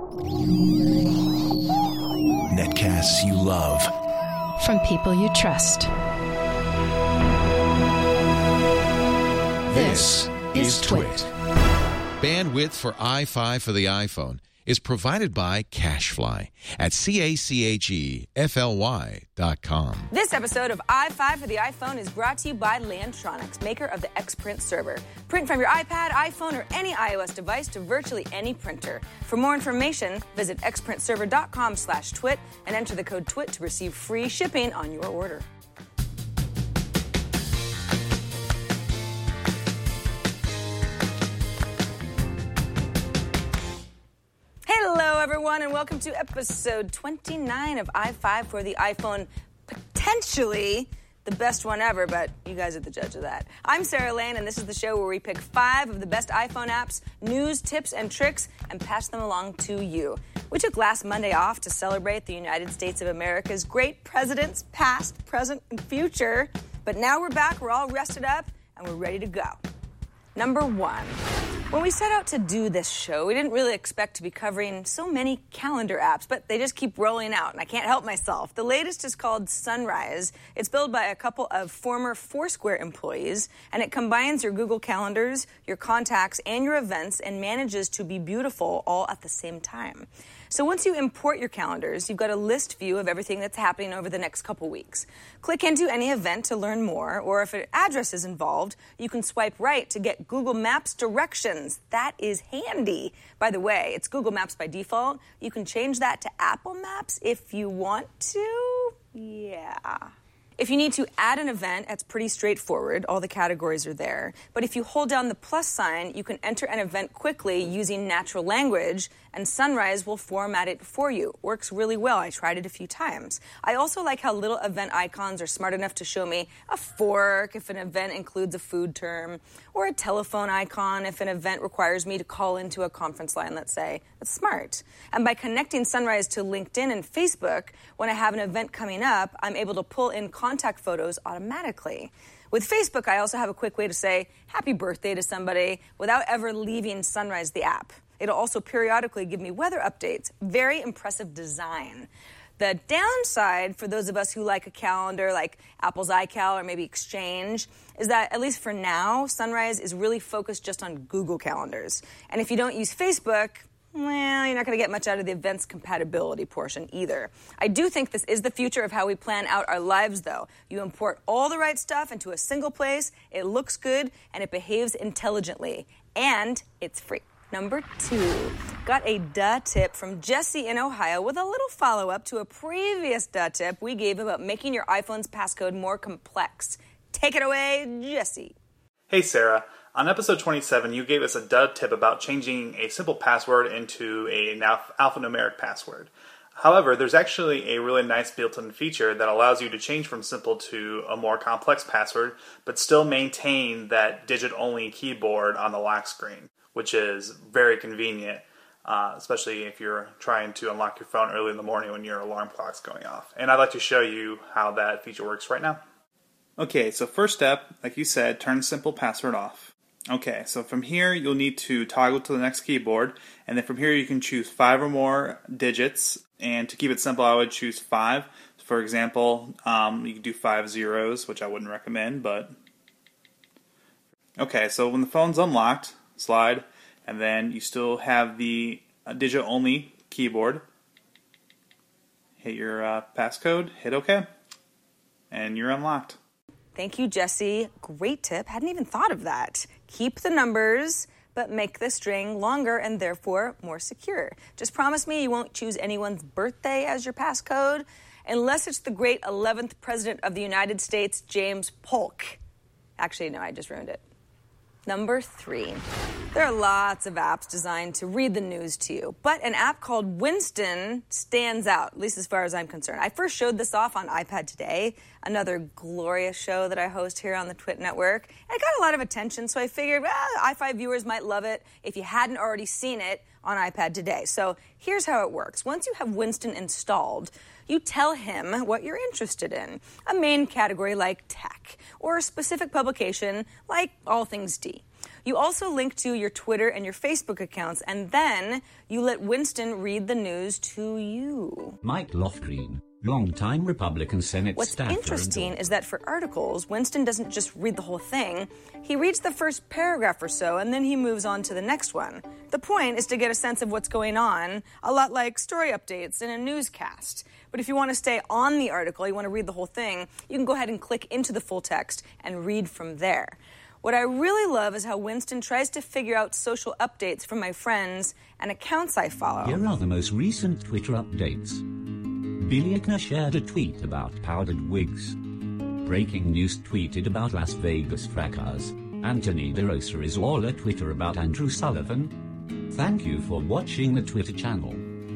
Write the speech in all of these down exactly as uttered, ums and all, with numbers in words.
Netcasts you love. From people you trust. This is Twit. Bandwidth for i five for the iPhone is provided by CacheFly at C A C H E F L Y dot com. This episode of i five for the iPhone is brought to you by Lantronix, maker of the Xprint server. Print from your iPad, iPhone, or any iOS device to virtually any printer. For more information, visit xprintserver.com slash twit and enter the code TWIT to receive free shipping on your order. Hello, everyone, and welcome to episode twenty-nine of i five for the iPhone. Potentially the best one ever, but you guys are the judge of that. I'm Sarah Lane, and this is the show where we pick five of the best iPhone apps, news, tips, and tricks, and pass them along to you. We took last Monday off to celebrate the United States of America's great presidents, past, present, and future. But now we're back, we're all rested up, and we're ready to go. Number one. When we set out to do this show, we didn't really expect to be covering so many calendar apps, but they just keep rolling out, and I can't help myself. The latest is called Sunrise. It's built by a couple of former Foursquare employees, and it combines your Google Calendars, your contacts, and your events, and manages to be beautiful all at the same time. So once you import your calendars, you've got a list view of everything that's happening over the next couple weeks. Click into any event to learn more, or if an address is involved, you can swipe right to get Google Maps directions. That is handy. By the way, it's Google Maps by default. You can change that to Apple Maps if you want to. Yeah. If you need to add an event, that's pretty straightforward. All the categories are there. But if you hold down the plus sign, you can enter an event quickly using natural language, and Sunrise will format it for you. Works really well. I tried it a few times. I also like how little event icons are smart enough to show me a fork if an event includes a food term, or a telephone icon if an event requires me to call into a conference line, let's say. That's smart. And by connecting Sunrise to LinkedIn and Facebook, when I have an event coming up, I'm able to pull in contact photos automatically. With Facebook, I also have a quick way to say happy birthday to somebody without ever leaving Sunrise the app. It'll also periodically give me weather updates. Very impressive design. The downside for those of us who like a calendar like Apple's iCal or maybe Exchange is that, at least for now, Sunrise is really focused just on Google Calendars. And if you don't use Facebook, well, you're not going to get much out of the events compatibility portion either. I do think this is the future of how we plan out our lives, though. You import all the right stuff into a single place, it looks good, and it behaves intelligently. And it's free. Number two, got a duh tip from Jesse in Ohio with a little follow-up to a previous duh tip we gave about making your iPhone's passcode more complex. Take it away, Jesse. Hey, Sarah. On episode twenty-seven, you gave us a duh tip about changing a simple password into an alphanumeric password. However, there's actually a really nice built-in feature that allows you to change from simple to a more complex password, but still maintain that digit-only keyboard on the lock screen, which is very convenient, uh, especially if you're trying to unlock your phone early in the morning when your alarm clock's going off. And I'd like to show you how that feature works right now. Okay, so first step, like you said, turn simple password off. Okay, so from here you'll need to toggle to the next keyboard, and then from here you can choose five or more digits, and to keep it simple I would choose five. For example, um, you can do five zeros, which I wouldn't recommend, but... Okay, so when the phone's unlocked, slide, and then you still have the uh, digit-only keyboard. Hit your uh, passcode, hit OK, and you're unlocked. Thank you, Jesse. Great tip. Hadn't even thought of that. Keep the numbers, but make the string longer and therefore more secure. Just promise me you won't choose anyone's birthday as your passcode, unless it's the great eleventh President of the United States, James Polk. Actually, no, I just ruined it. Number three. There are lots of apps designed to read the news to you, but an app called Winston stands out, at least as far as I'm concerned. I first showed this off on iPad Today, another glorious show that I host here on the Twit Network. And it got a lot of attention, so I figured, well, i five viewers might love it if you hadn't already seen it on iPad Today. So here's how it works. Once you have Winston installed, you tell him what you're interested in, a main category like tech, or a specific publication like All Things D. You also link to your Twitter and your Facebook accounts, and then you let Winston read the news to you. Mike Lofgren, longtime Republican Senate What's staffer. What's interesting is that for articles, Winston doesn't just read the whole thing. He reads the first paragraph or so, and then he moves on to the next one. The point is to get a sense of what's going on, a lot like story updates in a newscast. But if you want to stay on the article, you want to read the whole thing, you can go ahead and click into the full text and read from there. What I really love is how Winston tries to figure out social updates from my friends and accounts I follow. Here are the most recent Twitter updates. Billy Eichner shared a tweet about powdered wigs. Breaking news tweeted about Las Vegas fracas. Anthony DeRosa is all at Twitter about Andrew Sullivan. Thank you for watching the Twitter channel.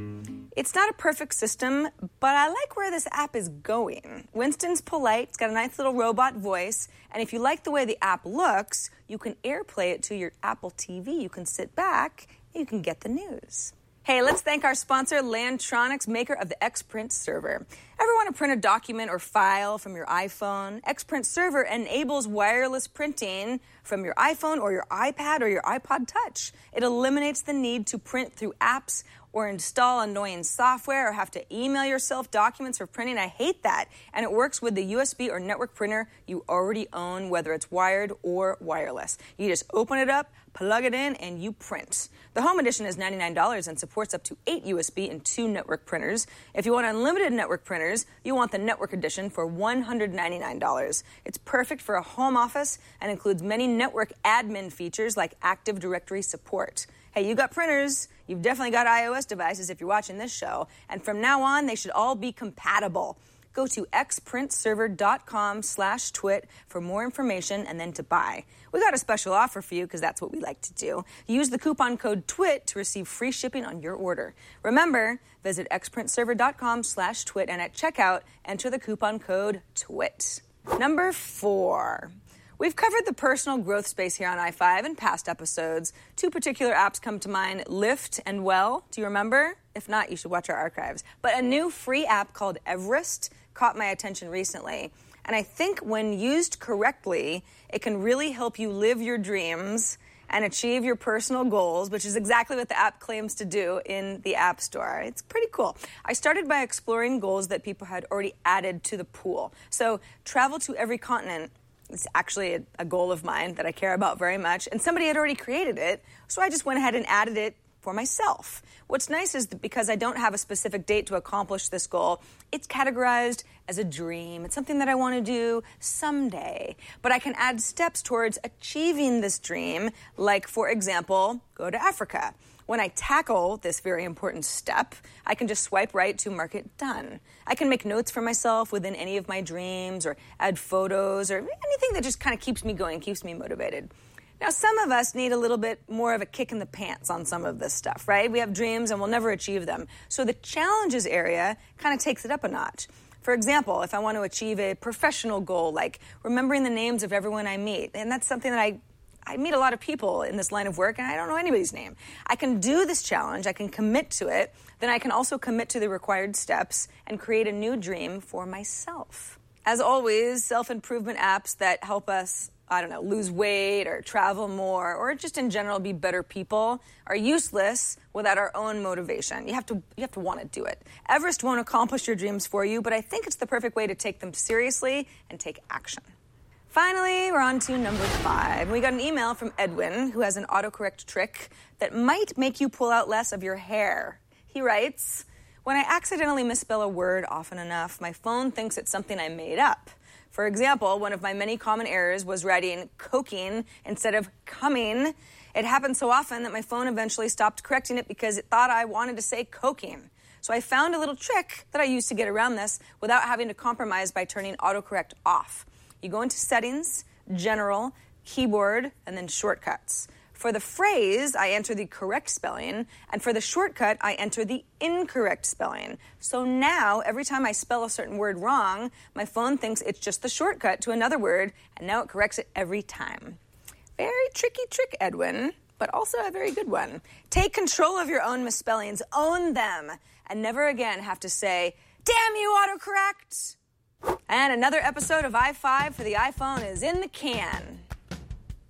It's not a perfect system, but I like where this app is going. Winston's polite, it's got a nice little robot voice, and if you like the way the app looks, you can AirPlay it to your Apple T V. You can sit back, and you can get the news. Hey, let's thank our sponsor, Lantronix, maker of the Xprint server. Ever want to print a document or file from your iPhone? Xprint server enables wireless printing from your iPhone or your iPad or your iPod Touch. It eliminates the need to print through apps or install annoying software or have to email yourself documents for printing. I hate that. And it works with the U S B or network printer you already own, whether it's wired or wireless. You just open it up, plug it in, and you print. The Home Edition is ninety-nine dollars and supports up to eight U S B and two network printers. If you want unlimited network printers, you want the Network Edition for one hundred ninety-nine dollars. It's perfect for a home office and includes many network admin features like Active Directory support. Hey, you got printers, you've definitely got iOS devices if you're watching this show, and from now on, they should all be compatible. Go to xprintserver.com slash twit for more information and then to buy. We got a special offer for you because that's what we like to do. Use the coupon code TWIT to receive free shipping on your order. Remember, visit xprintserver.com slash twit and at checkout, enter the coupon code TWIT. Number four. We've covered the personal growth space here on i five in past episodes. Two particular apps come to mind, Lyft and Well. Do you remember? If not, you should watch our archives. But a new free app called Everest caught my attention recently. And I think when used correctly, it can really help you live your dreams and achieve your personal goals, which is exactly what the app claims to do in the App Store. It's pretty cool. I started by exploring goals that people had already added to the pool. So travel to every continent. It's actually a, a goal of mine that I care about very much, and somebody had already created it, so I just went ahead and added it for myself. What's nice is that because I don't have a specific date to accomplish this goal, it's categorized as a dream. It's something that I want to do someday. But I can add steps towards achieving this dream, like, for example, go to Africa. When I tackle this very important step, I can just swipe right to mark it done. I can make notes for myself within any of my dreams or add photos or anything that just kind of keeps me going, keeps me motivated. Now, some of us need a little bit more of a kick in the pants on some of this stuff, right? We have dreams and we'll never achieve them. So the challenges area kind of takes it up a notch. For example, if I want to achieve a professional goal, like remembering the names of everyone I meet, and that's something that I I meet a lot of people in this line of work, and I don't know anybody's name. I can do this challenge, I can commit to it, then I can also commit to the required steps and create a new dream for myself. As always, self-improvement apps that help us, I don't know, lose weight or travel more or just in general be better people are useless without our own motivation. You have to you have to want to do it. Everest won't accomplish your dreams for you, but I think it's the perfect way to take them seriously and take action. Finally, we're on to number five. We got an email from Edwin, who has an autocorrect trick that might make you pull out less of your hair. He writes, when I accidentally misspell a word often enough, my phone thinks it's something I made up. For example, one of my many common errors was writing coking instead of coming. It happened so often that my phone eventually stopped correcting it because it thought I wanted to say coking. So I found a little trick that I used to get around this without having to compromise by turning autocorrect off. You go into Settings, General, Keyboard, and then Shortcuts. For the phrase, I enter the correct spelling, and for the shortcut, I enter the incorrect spelling. So now, every time I spell a certain word wrong, my phone thinks it's just the shortcut to another word, and now it corrects it every time. Very tricky trick, Edwin, but also a very good one. Take control of your own misspellings, own them, and never again have to say, damn you, autocorrect! And another episode of i five for the iPhone is in the can.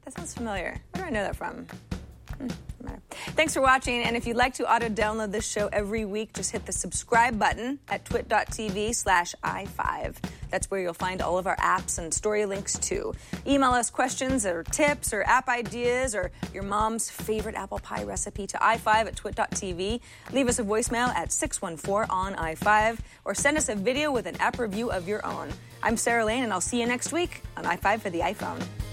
That sounds familiar. Where do I know that from? Hmm, doesn't matter. Thanks for watching, and if you'd like to auto-download this show every week, just hit the subscribe button at twit.tv slash i5. That's where you'll find all of our apps and story links, too. Email us questions or tips or app ideas or your mom's favorite apple pie recipe to i five at twit.tv. Leave us a voicemail at six one four on i five or send us a video with an app review of your own. I'm Sarah Lane, and I'll see you next week on i five for the iPhone.